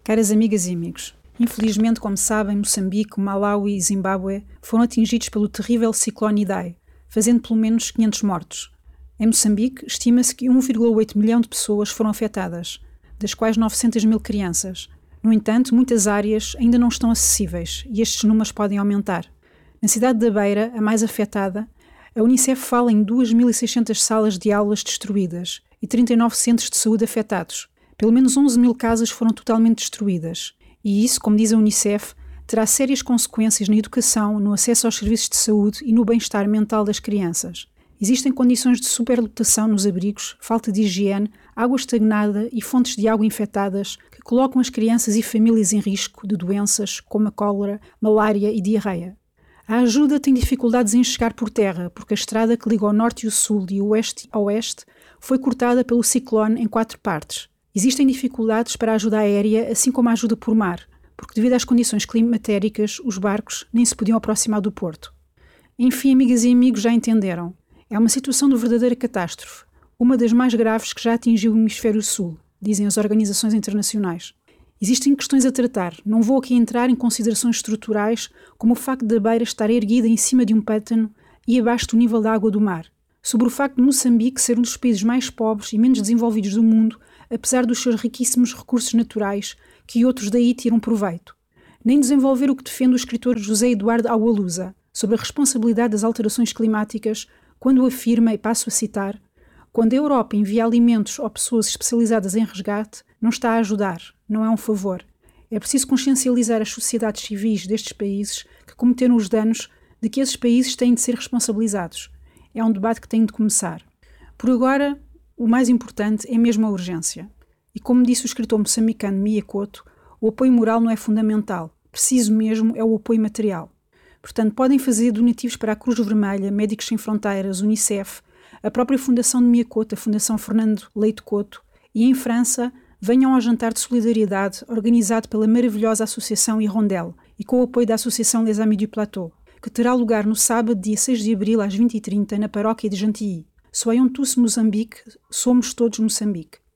Caras amigas e amigos, infelizmente, como sabem, Moçambique, Malawi e Zimbábue foram atingidos pelo terrível ciclone Idai, fazendo pelo menos 500 mortos. Em Moçambique, estima-se que 1,8 milhão de pessoas foram afetadas, das quais 900 mil crianças. No entanto, muitas áreas ainda não estão acessíveis e estes números podem aumentar. Na cidade da Beira, a mais afetada, a Unicef fala em 2.600 salas de aulas destruídas e 39 centros de saúde afetados. Pelo menos 11 mil casas foram totalmente destruídas. E isso, como diz a Unicef, terá sérias consequências na educação, no acesso aos serviços de saúde e no bem-estar mental das crianças. Existem condições de superlotação nos abrigos, falta de higiene, água estagnada e fontes de água infectadas que colocam as crianças e famílias em risco de doenças como a cólera, malária e diarreia. A ajuda tem dificuldades em chegar por terra, porque a estrada que liga o norte e o sul e o oeste ao oeste foi cortada pelo ciclone em 4 partes. Existem dificuldades para a ajuda aérea, assim como a ajuda por mar, porque devido às condições climatéricas, os barcos nem se podiam aproximar do porto. Enfim, amigas e amigos, já entenderam. É uma situação de verdadeira catástrofe, uma das mais graves que já atingiu o hemisfério sul, dizem as organizações internacionais. Existem questões a tratar, não vou aqui entrar em considerações estruturais, como o facto da Beira estar erguida em cima de um pântano e abaixo do nível da água do mar, sobre o facto de Moçambique ser um dos países mais pobres e menos desenvolvidos do mundo, apesar dos seus riquíssimos recursos naturais, que outros daí tiram proveito. Nem desenvolver o que defende o escritor José Eduardo Agualusa, sobre a responsabilidade das alterações climáticas, quando afirma, e passo a citar, quando a Europa envia alimentos ou pessoas especializadas em resgate, não está a ajudar, não é um favor. É preciso consciencializar as sociedades civis destes países que cometeram os danos de que esses países têm de ser responsabilizados. É um debate que tem de começar. Por agora, o mais importante é mesmo a urgência. E como disse o escritor moçambicano Mia Couto, o apoio moral não é fundamental, preciso mesmo é o apoio material. Portanto, podem fazer donativos para a Cruz Vermelha, Médicos Sem Fronteiras, Unicef, a própria Fundação de Mia Couto, a Fundação Fernando Leite Couto, e em França, venham ao jantar de solidariedade organizado pela maravilhosa Associação Hirondelle e com o apoio da Associação Les Amis du Plateau, que terá lugar no sábado, dia 6 de abril, às 20h30, na paróquia de Gentilly. Soyons tous Moçambique, somos todos Moçambique.